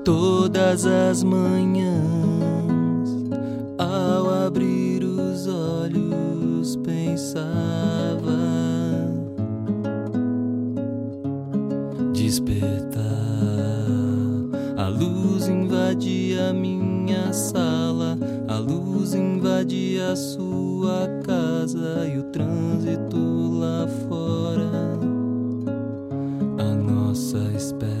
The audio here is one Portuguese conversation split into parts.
Todas as manhãs, ao abrir os olhos, pensava: despertar. A luz invadia minha sala, a luz invadia a sua casa e o trânsito lá fora, a nossa espera.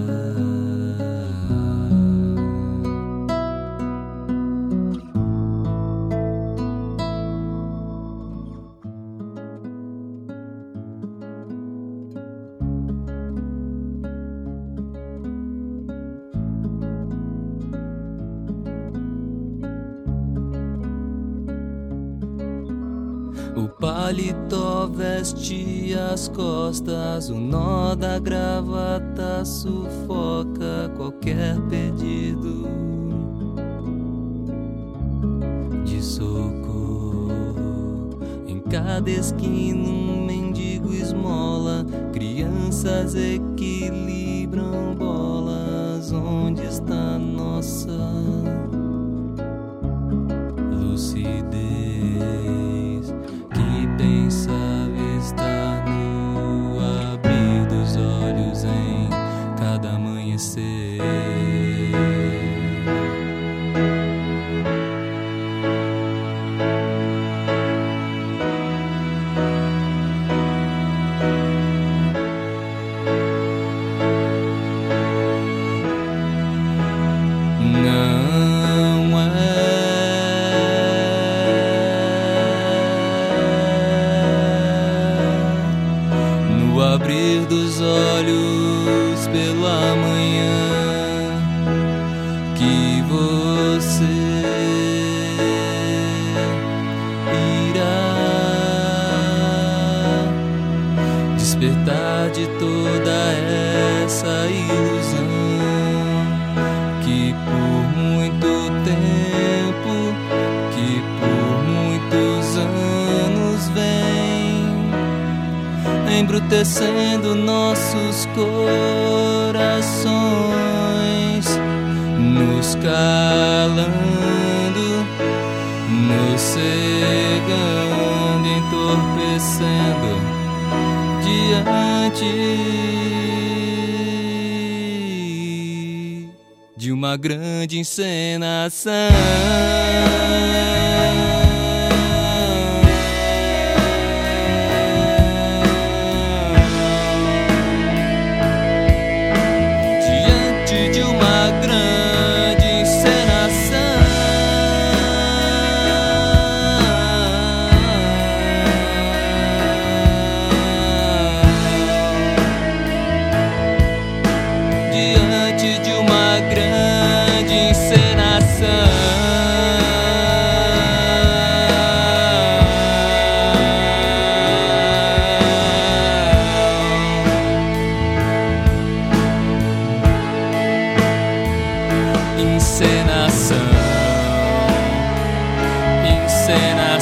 O paletó veste as costas, o nó da gravata sufoca qualquer pedido de socorro. Em cada esquina um mendigo esmola, crianças equilibram bolas. Onde está nossa lucidez? Pensava estar no abrir dos olhos em cada amanhecer. Não é abrir dos olhos pela manhã que você irá despertar de toda essa ilusão que por muito tempo, que por muitos anos vem embrutecendo nossos corações, nos calando, nos cegando, entorpecendo diante de uma grande encenação. Encenação, encenação.